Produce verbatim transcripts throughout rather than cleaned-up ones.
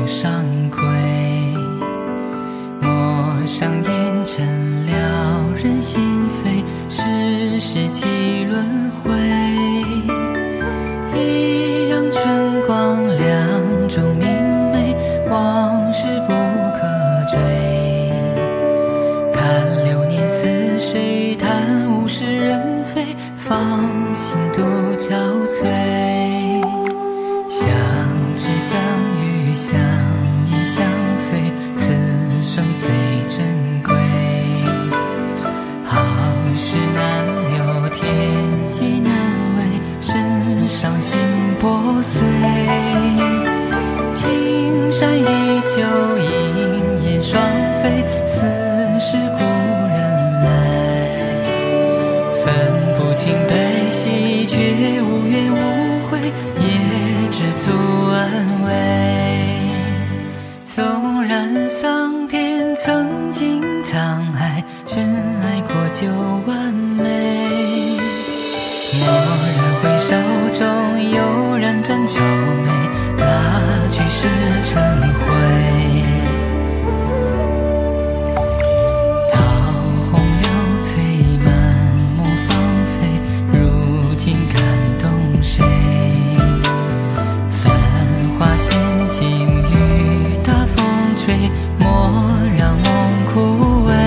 上归。陌上烟尘撩人心扉，世事几轮回。一阳春光两种明媚，往事不可追。看流年似水，叹物是人非，芳心独憔悴。相知相遇相依相随，此生最珍贵。好事难留，天意难违，身上心破碎。青山依旧，银燕双飞，似是故人来。分不清悲喜，却无怨无悔，也知足安慰。纵然桑田曾经沧海，真爱过就完美。蓦然回首中，悠然沾愁眉，那去是尘灰。桃红柳翠，满目芳菲，如今感动谁？繁花仙境，雨打风吹，莫让梦枯萎。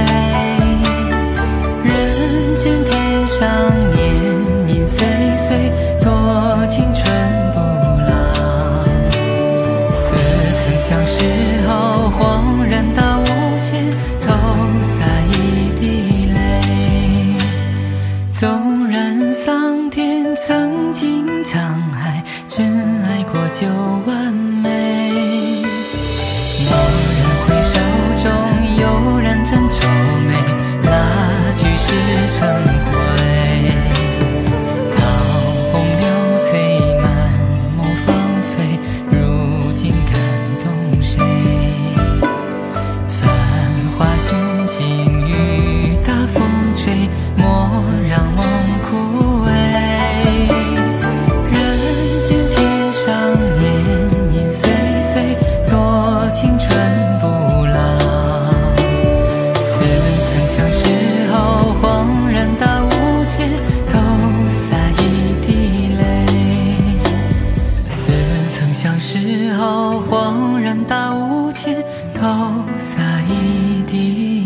人间天上年年岁岁，多青春不老。似曾相识后，恍然大悟间，投洒一滴泪。纵然桑田曾经沧海，真爱过就完美。蓦然回首中，悠然沾愁眉，那句是尘灰。桃红柳翠，满目芳菲，如今感动谁？繁花仙境，雨打风吹，莫让梦枯萎。人间天上年年岁岁，多青春不老。似曾相识后，恍然大悟间，投洒一滴泪。似曾相识后，恍然大悟间，投洒一滴泪。